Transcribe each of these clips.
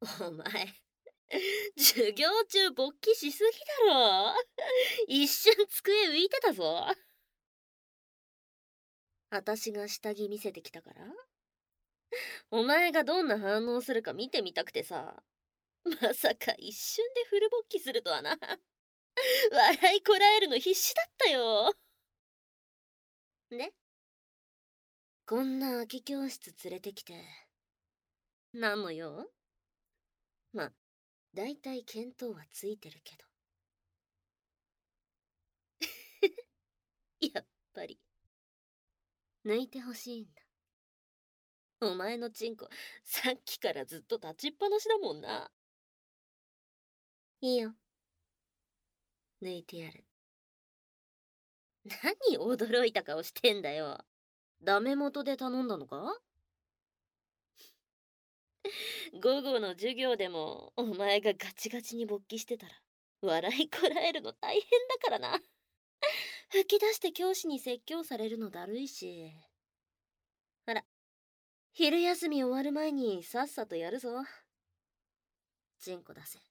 お前、授業中勃起しすぎだろ。一瞬机浮いてたぞ。私が下着見せてきたから、お前がどんな反応するか見てみたくてさ。まさか一瞬でフル勃起するとはな。笑いこらえるの必死だったよ。で、こんな空き教室連れてきて、何の用？ま、だいたい見当はついてるけど。やっぱり、抜いてほしいんだ。お前のチンコ、さっきからずっと立ちっぱなしだもんな。いいよ。抜いてやる。何驚いた顔してんだよ。ダメ元で頼んだのか？午後の授業でもお前がガチガチに勃起してたら笑いこらえるの大変だからな。吹き出して教師に説教されるのだるいし。ほら、昼休み終わる前にさっさとやるぞ。チンコ出せ。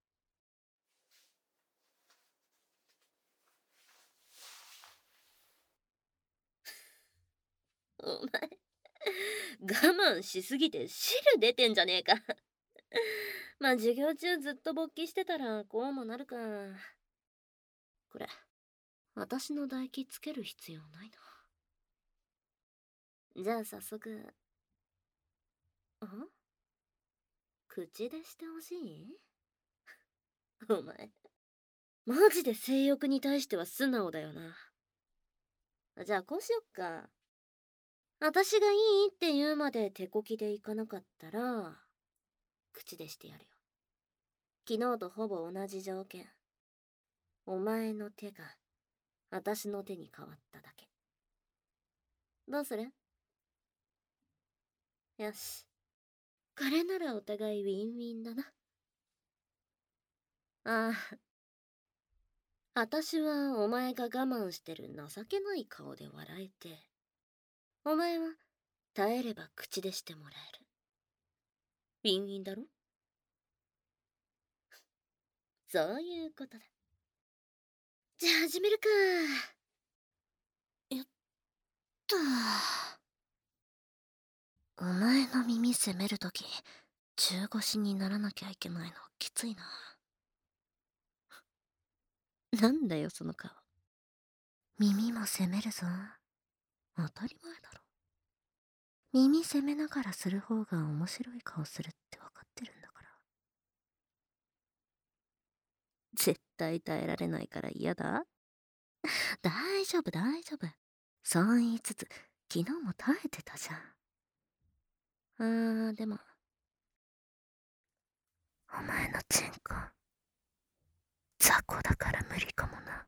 お前、我慢しすぎて汁出てんじゃねえか。まあ授業中ずっと勃起してたらこうもなるか。これ、私の唾液つける必要ないな。じゃあ早速。口でしてほしい？お前、マジで性欲に対しては素直だよな。じゃあこうしよっか。私がいいって言うまで手こきでいかなかったら、口でしてやるよ。昨日とほぼ同じ条件。お前の手が、私の手に変わっただけ。どうする？よし。これならお互いウィンウィンだな。ああ。私はお前が我慢してる情けない顔で笑えて、お前は耐えれば口でしてもらえる。ウィンウィンだろ？そういうことだ。じゃあ始めるか。やったー。お前の耳責めるとき、中腰にならなきゃいけないのきついな。なんだよその顔。耳も責めるぞ。当たり前だろ。耳責めながらする方が面白い顔するって分かってるんだから。絶対耐えられないから嫌だ。大丈夫大丈夫。そう言いつつ、昨日も耐えてたじゃん。でも、お前のチンコ、雑魚だから無理かもな。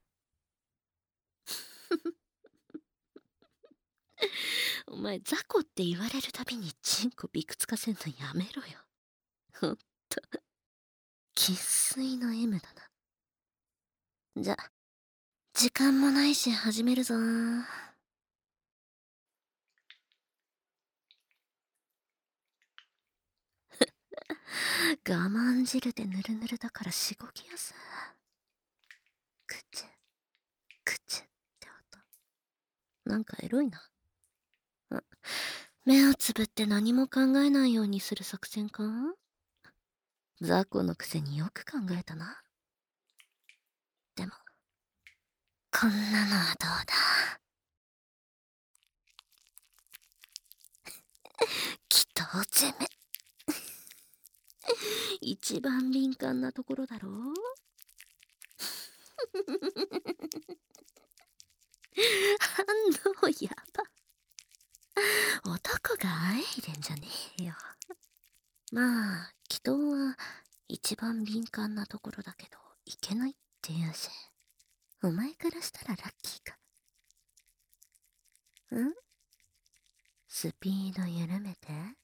お前、雑魚って言われるたびにチンコびくつかせんのやめろよ。ほんと、生粋の M だな。じゃ、時間もないし始めるぞー。我慢汁でぬるぬるだからしごきやす。くちゅ、くちゅって音。なんかエロいな。目をつぶって何も考えないようにする作戦か？雑魚のくせによく考えたな。でも、こんなのはどうだ？祈祷攻め。一番敏感なところだろう？反応やば。男があえいでんじゃねえよ。まあ、祈祷は一番敏感なところだけど、いけないって言うし、お前からしたらラッキーか。ん？スピード緩めて。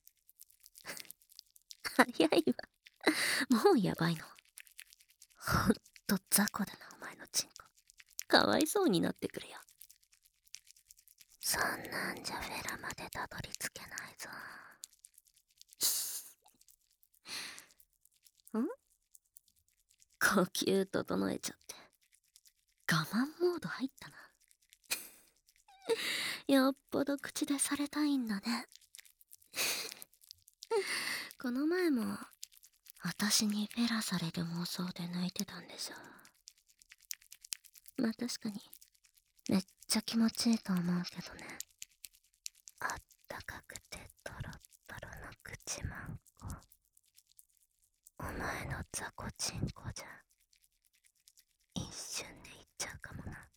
早いわ。もうやばいの。ほんと雑魚だな、お前のチンコ。かわいそうになってくるよ。そんなんじゃフェラまでたどり着けないぞ。 呼吸整えちゃって。我慢モード入ったな。よっぽど口でされたいんだね。この前も、私にフェラされる妄想で泣いてたんでしょ。まあ確かに、めっちゃ気持ちいいと思うけどね。あったかくてトロットロの口マンコ。お前の雑魚チンコじゃ、一瞬でいっちゃうかもな。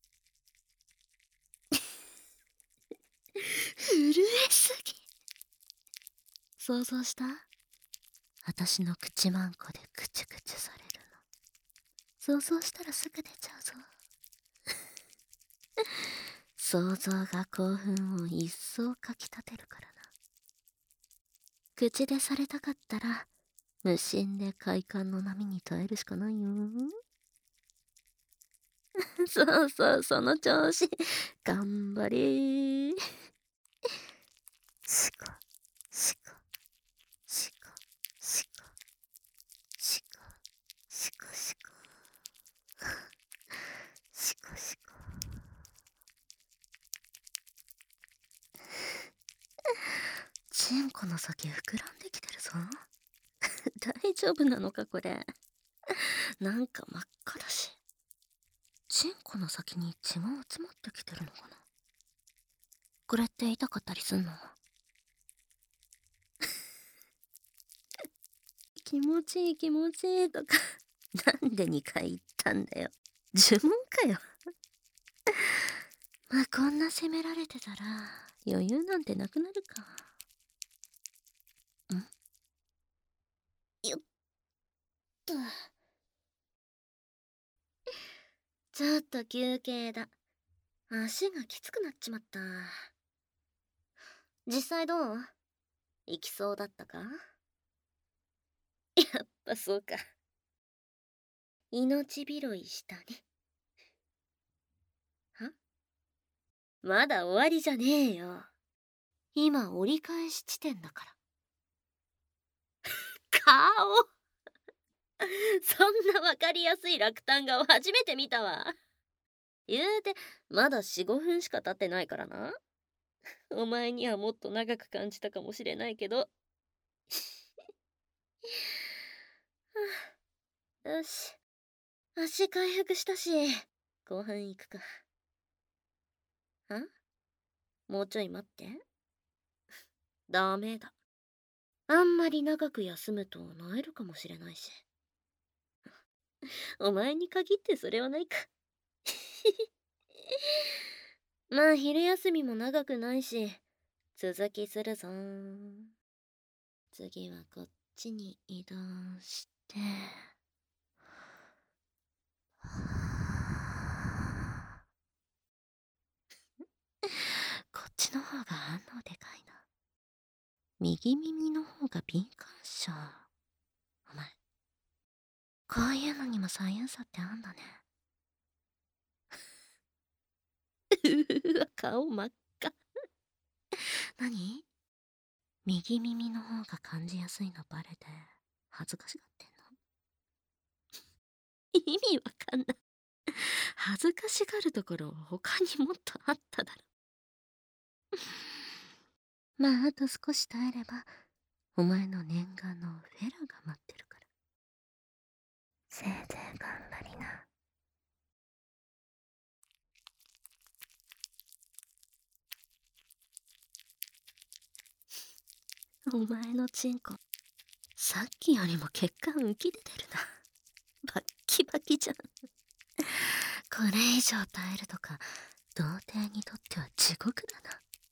震えすぎ。想像した？私の口マンコでクチュクチュされるの。想像したらすぐ出ちゃうぞ。想像が興奮を一層かきたてるからな。口でされたかったら、無心で快感の波に耐えるしかないよ。そうそう、その調子。頑張れー。シコ、シコ、シコ、シコ、シコ、シコ、シコ、シコ、シコ。チンコの先膨らんできてるぞ。大丈夫なのかこれ。なんか真っ赤だし。チンコの先に血が集まってきてるのかな。これって痛かったりすんの？気持ちいい気持ちいいとかなんで2回言ったんだよ。呪文かよ。まあこんな責められてたら余裕なんてなくなるか。よっと。ちょっと休憩だ。足がきつくなっちまった。実際どう？行きそうだったか？やっぱそうか。命拾いしたね。は？まだ終わりじゃねえよ。今折り返し地点だから。顔そんなわかりやすい落胆顔初めて見たわ。言うて、まだ4、5分しか経ってないからな。お前にはもっと長く感じたかもしれないけど。よし。足回復したし、後半行くか。もうちょい待って。ダメだ。あんまり長く休むと萎えるかもしれないし。お前に限ってそれはないか。まあ昼休みも長くないし、続きするぞ。次はこっちに移動して。こっちの方が反応でかいな。右耳の方が敏感者。お前、こういうのにも左右差ってあんだね。うわ、顔真っ赤。何？右耳の方が感じやすいのバレて恥ずかしがってんの？意味わかんない。恥ずかしがるところ他にもっとあっただろ。まああと少し耐えればお前の念願のフェラが待ってるから。せいぜい頑張りな。お前のチンコ、さっきよりも血管浮き出てるな。バッキバキじゃん。これ以上耐えるとか、童貞にとっては地獄だ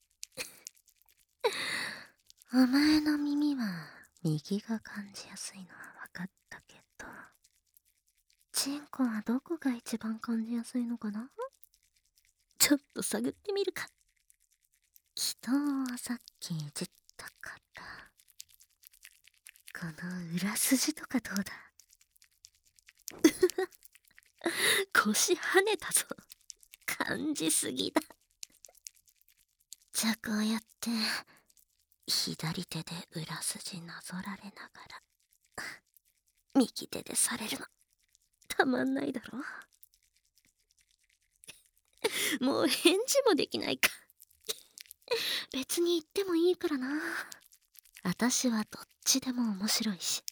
な。お前の耳は右が感じやすいのは分かったけど、チンコはどこが一番感じやすいのかな？ちょっと探ってみるか。祈祷はさっきいじったから、この裏筋とかどうだ？腰跳ねたぞ。感じすぎだ。じゃあこうやって左手で裏筋なぞられながら右手でされるのたまんないだろ。もう返事もできないか。別に言ってもいいからな。私はどっちでも面白いし。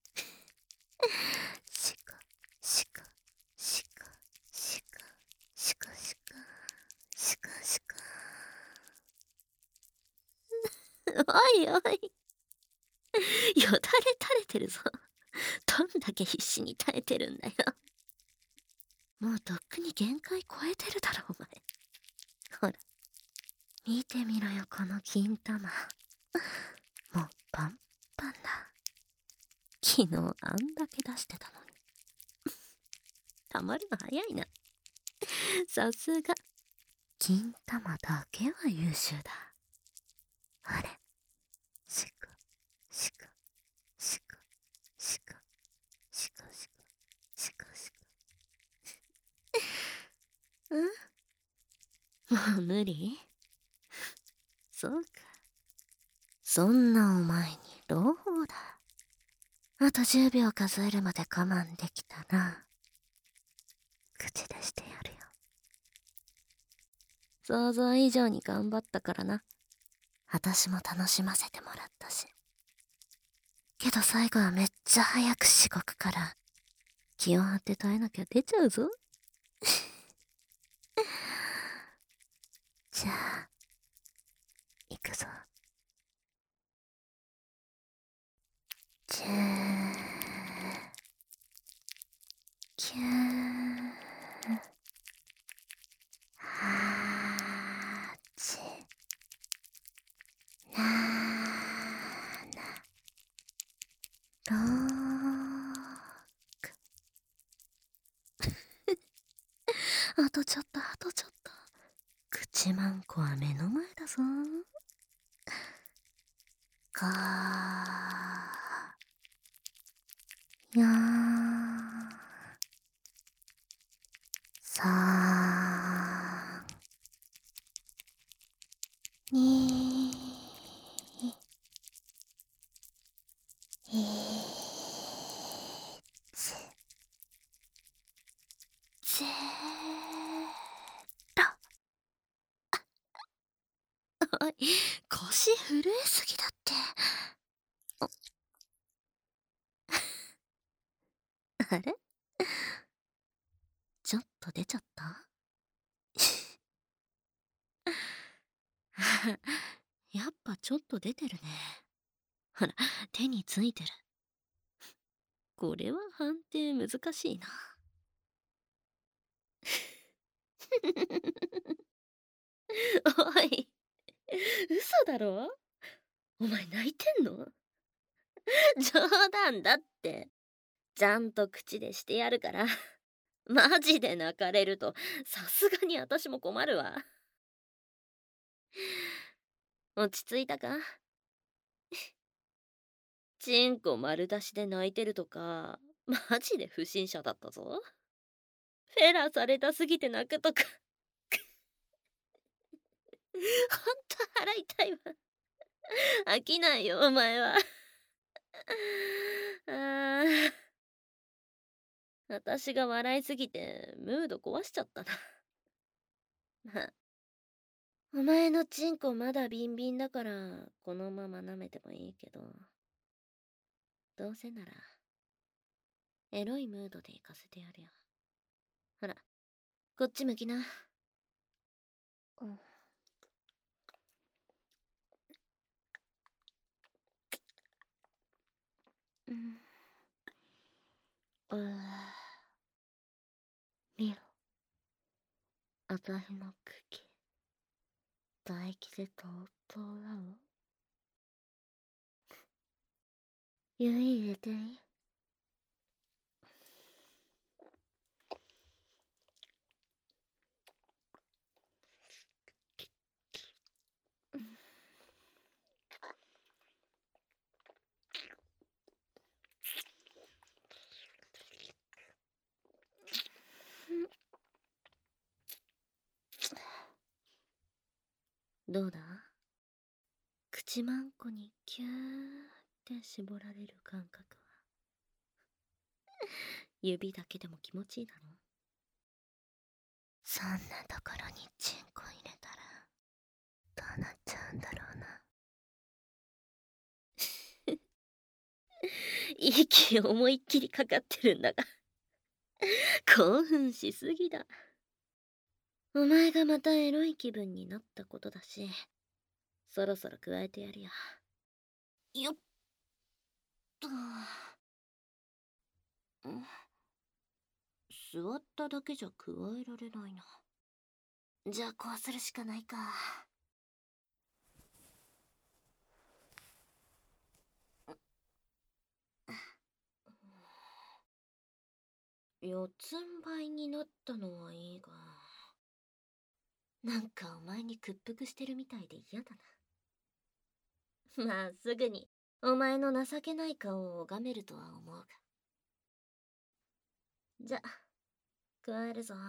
シカ、シカ、シカ、シカ、シカ、シカ、シカ、シカ。おいおい。よだれ垂れてるぞ。どんだけ必死に耐えてるんだよ。もうとっくに限界超えてるだろ、お前。ほら、見てみろよ、この金玉。もうパンパンだ。昨日あんだけ出してたのに。たまるの早いな。さすが。金玉だけは優秀だ。あれ、シク、シク、シク、シク、シク、シク、シク、シク。もう無理？そうか。そんなお前に朗報だ。あと10秒数えるまで我慢できたら、口出してやるよ。想像以上に頑張ったからな。私も楽しませてもらったし。けど最後はめっちゃ早くしごくから、気を張って耐えなきゃ出ちゃうぞ。じゃあ、行くぞ。キュー、キュー、8、7、6。あとちょっと、あとちょっと。口まんこは目の前だぞ。5、4、3、2、1、ゼロ。おい、腰震えすぎだって。あれ？ちょっと出ちゃった？やっぱちょっと出てるね。ほら、手についてる。これは判定難しいな。おい、嘘だろ？お前泣いてんの？冗談だって。ちゃんと口でしてやるから。マジで泣かれると、さすがに私も困るわ。落ち着いたか？チンコ丸出しで泣いてるとか、マジで不審者だったぞ。フェラされたすぎて泣くとか。ほんと腹痛いわ。飽きないよ、お前は。あー、私が笑いすぎてムード壊しちゃったな。まあ、お前のチンコまだビンビンだから、このまま舐めてもいいけど、どうせなら、エロいムードで行かせてやるよ。ほら、こっち向きな。うん。うん。見ろ。私の茎。唾液でとうとうだろ。指入れていい？どうだ？口まんこにキューって絞られる感覚は。 指だけでも気持ちいいだろ。そんなところにチンコ入れたらどうなっちゃうんだろうな。息思いっきりかかってるんだが興奮しすぎだ。お前がまたエロい気分になったことだし、そろそろ加えてやるよ。よっと。座っただけじゃ加えられないな。じゃあこうするしかないか。四つん這いになったのはいいが、なんかお前に屈服してるみたいで嫌だな。まあすぐにお前の情けない顔を拝めるとは思うが。じゃ、加えるぞ。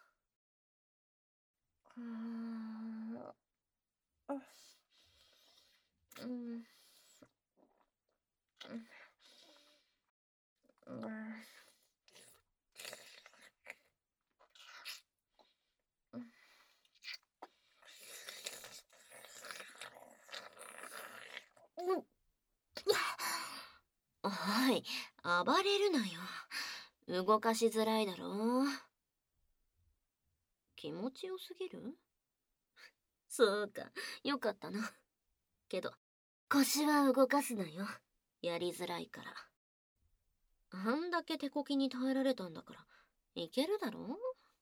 おい、暴れるなよ。動かしづらいだろ。気持ちよすぎる？そうか、よかったな。けど、腰は動かすなよ。やりづらいから。あんだけ手こきに耐えられたんだから、いけるだろ？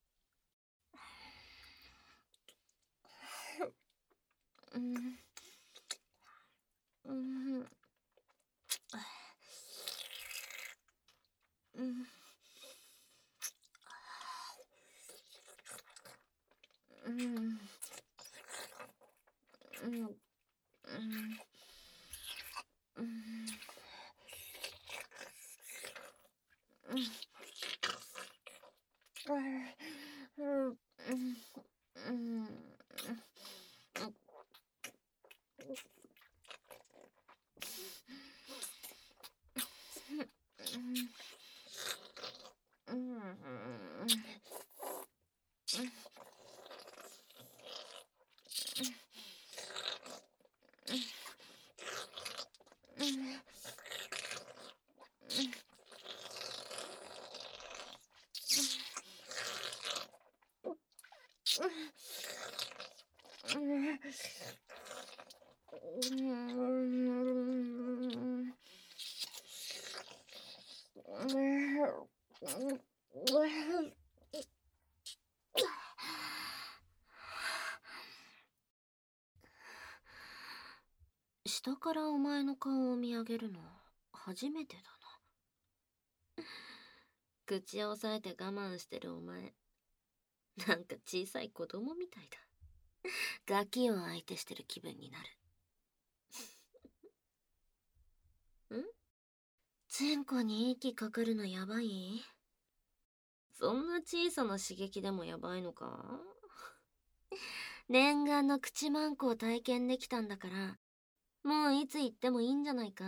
下からお前の顔を見上げるの初めてだな。口を押さえて我慢してるお前、なんか小さい子供みたいだ。ガキを相手してる気分になる。チンコに息かかるのやばい？そんな小さな刺激でもやばいのか？念願の口マンコを体験できたんだから、もういつ行ってもいいんじゃないか？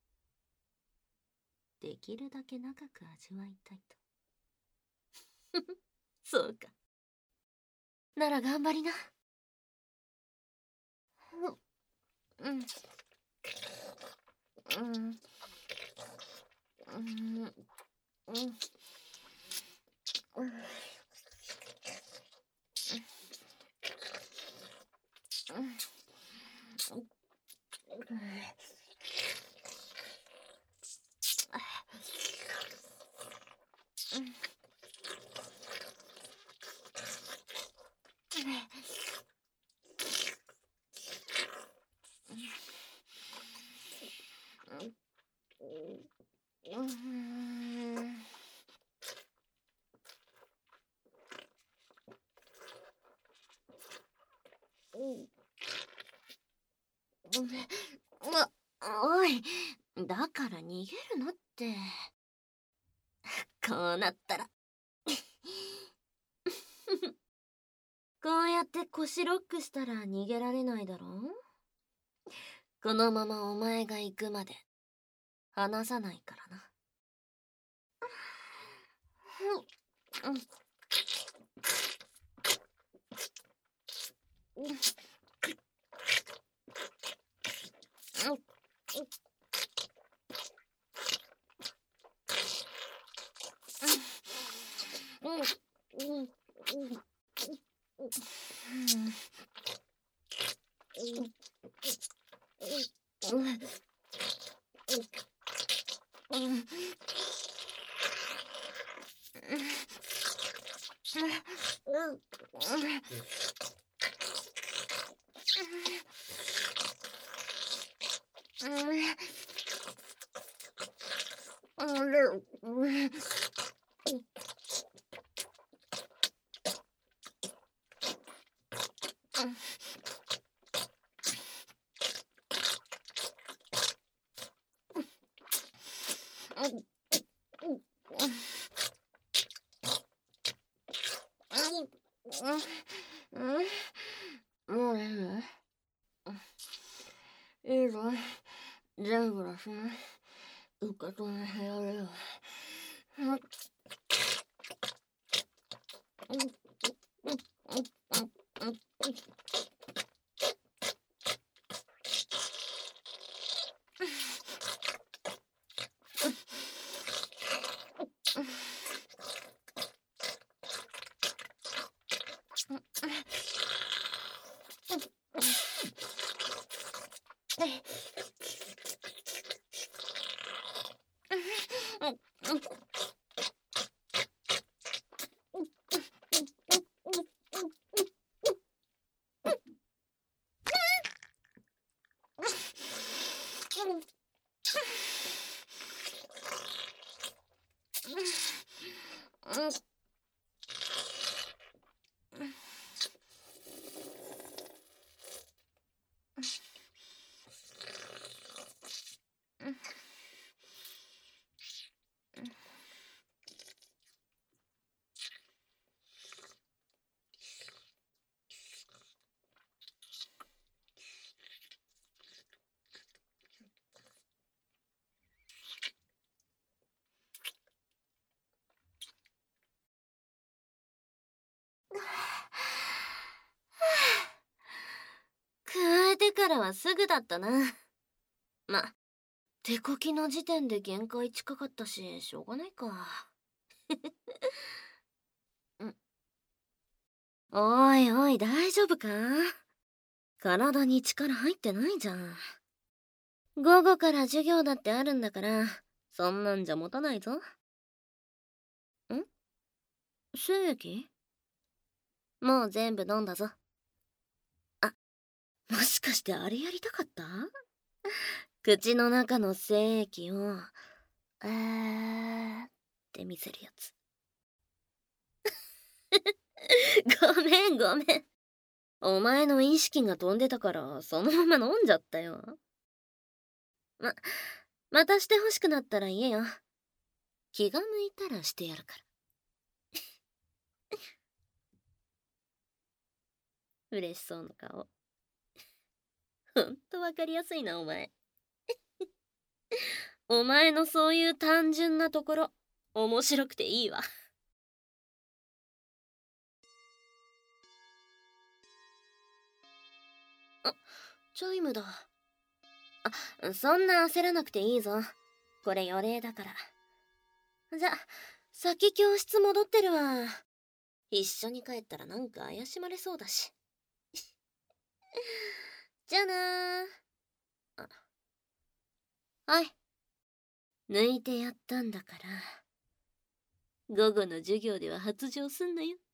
できるだけ長く味わいたいと。そうか。なら頑張りな。おい、だから逃げるなって。こうなったらこうやって腰ロックしたら逃げられないだろ。このままお前が行くまで離さないからな。 もういいの？いいぞ。全部出しな。受け止めてやれよ。加えてからはすぐだったな。ま、手こきの時点で限界近かったし、しょうがないか。おいおい、大丈夫か？体に力入ってないじゃん。午後から授業だってあるんだから、そんなんじゃ持たないぞ。精液？もう全部飲んだぞ。あ、もしかしてあれやりたかった？口の中の精液を、って見せるやつ。ごめんごめん。お前の意識が飛んでたから、そのまま飲んじゃったよ。またして欲しくなったら言えよ。気が向いたらしてやるから。嬉しそうな顔。ほんとわかりやすいな、お前。お前のそういう単純なところ、面白くていいわ。あ、チャイムだ。そんな焦らなくていいぞ。これ予例だから。じゃ、先教室戻ってるわ。一緒に帰ったらなんか怪しまれそうだし。じゃあなー。はい。抜いてやったんだから。午後の授業では発情すんなよ。